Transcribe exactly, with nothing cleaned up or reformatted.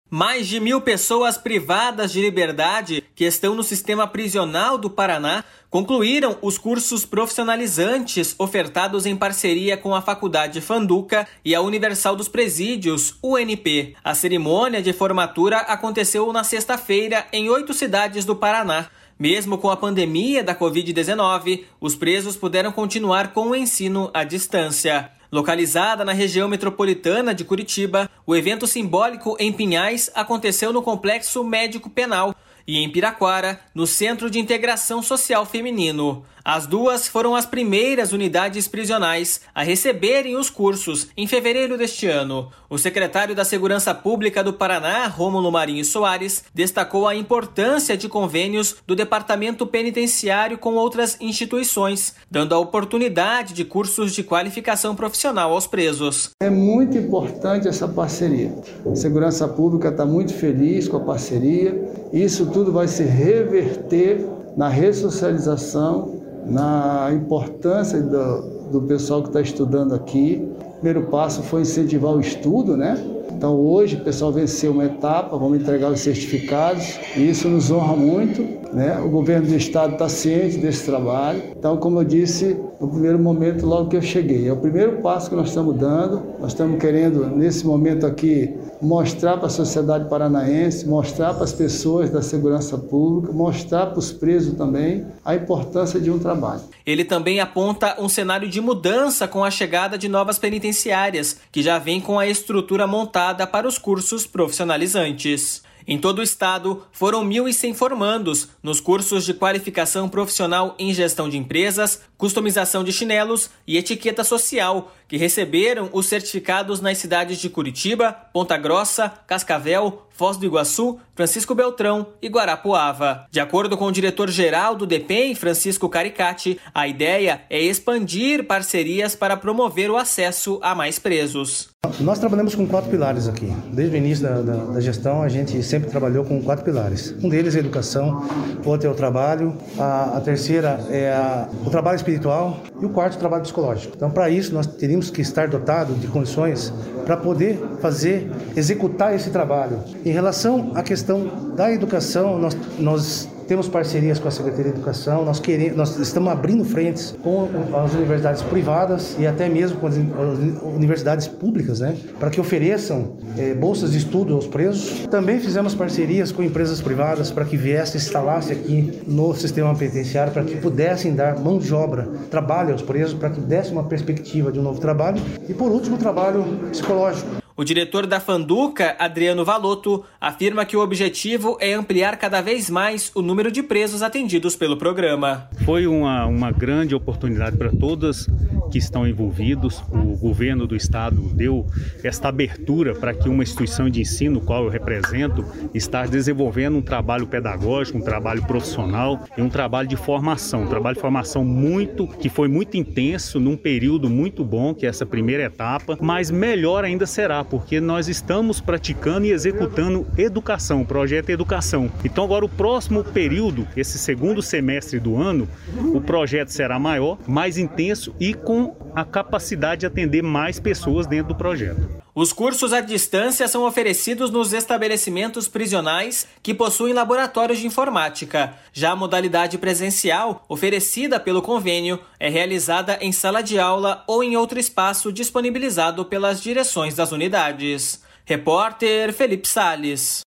Mais de mil pessoas privadas de liberdade que estão no sistema prisional do Paraná concluíram os cursos profissionalizantes ofertados em parceria com a Faculdade Fanduca e a Universal dos Presídios, U N P. A cerimônia de formatura aconteceu na sexta-feira em oito cidades do Paraná. Mesmo com a pandemia da covid dezenove, os presos puderam continuar com o ensino à distância. Localizada na região metropolitana de Curitiba, o evento simbólico em Pinhais aconteceu no Complexo Médico Penal e em Piraquara, no Centro de Integração Social Feminino. As duas foram as primeiras unidades prisionais a receberem os cursos em fevereiro deste ano. O secretário da Segurança Pública do Paraná, Rômulo Marinho Soares, destacou a importância de convênios do Departamento Penitenciário com outras instituições, dando a oportunidade de cursos de qualificação profissional aos presos. É muito importante essa parceria. A Segurança Pública está muito feliz com a parceria. Isso tudo vai se reverter na ressocialização, na importância do, do pessoal que está estudando aqui. O primeiro passo foi incentivar o estudo, né? Então hoje o pessoal venceu uma etapa, vamos entregar os certificados, e isso nos honra muito, né? O governo do estado está ciente desse trabalho. Então, como eu disse no primeiro momento, logo que eu cheguei, é o primeiro passo que nós estamos dando. Nós estamos querendo, nesse momento aqui, mostrar para a sociedade paranaense, mostrar para as pessoas da segurança pública, mostrar para os presos também a importância de um trabalho. Ele também aponta um cenário de mudança com a chegada de novas penitenciárias, que já vem com a estrutura montada para os cursos profissionalizantes. Em todo o estado, foram mil e cem formandos nos cursos de qualificação profissional em gestão de empresas, customização de chinelos e etiqueta social, que receberam os certificados nas cidades de Curitiba, Ponta Grossa, Cascavel, Foz do Iguaçu, Francisco Beltrão e Guarapuava. De acordo com o diretor-geral do D E P E M, Francisco Caricati, a ideia é expandir parcerias para promover o acesso a mais presos. Nós trabalhamos com quatro pilares aqui. Desde o início da, da, da gestão, a gente sempre trabalhou com quatro pilares. Um deles é a educação, o outro é o trabalho, a, a terceira é a, o trabalho espiritual e o quarto é o trabalho psicológico. Então, para isso, nós teríamos que estar dotados de condições para poder fazer, executar esse trabalho. Em relação à questão da educação, nós, nós temos parcerias com a Secretaria de Educação, nós, queremos, nós estamos abrindo frentes com as universidades privadas e até mesmo com as universidades públicas, né, para que ofereçam é, bolsas de estudo aos presos. Também fizemos parcerias com empresas privadas para que viessem, instalassem aqui no sistema penitenciário, para que pudessem dar mão de obra, trabalho aos presos, para que desse uma perspectiva de um novo trabalho. E por último, o trabalho psicológico. O diretor da Fanduca, Adriano Valotto, afirma que o objetivo é ampliar cada vez mais o número de presos atendidos pelo programa. Foi uma, uma grande oportunidade para todas que estão envolvidos. O governo do estado deu esta abertura para que uma instituição de ensino, qual eu represento, está desenvolvendo um trabalho pedagógico, um trabalho profissional e um trabalho de formação. Um trabalho de formação muito, que foi muito intenso, num período muito bom, que é essa primeira etapa, mas melhor ainda será, porque nós estamos praticando e executando educação, o projeto Educação. Então agora o próximo período, esse segundo semestre do ano, o projeto será maior, mais intenso e com a capacidade de atender mais pessoas dentro do projeto. Os cursos à distância são oferecidos nos estabelecimentos prisionais que possuem laboratórios de informática. Já a modalidade presencial, oferecida pelo convênio, é realizada em sala de aula ou em outro espaço disponibilizado pelas direções das unidades. Repórter Felipe Salles.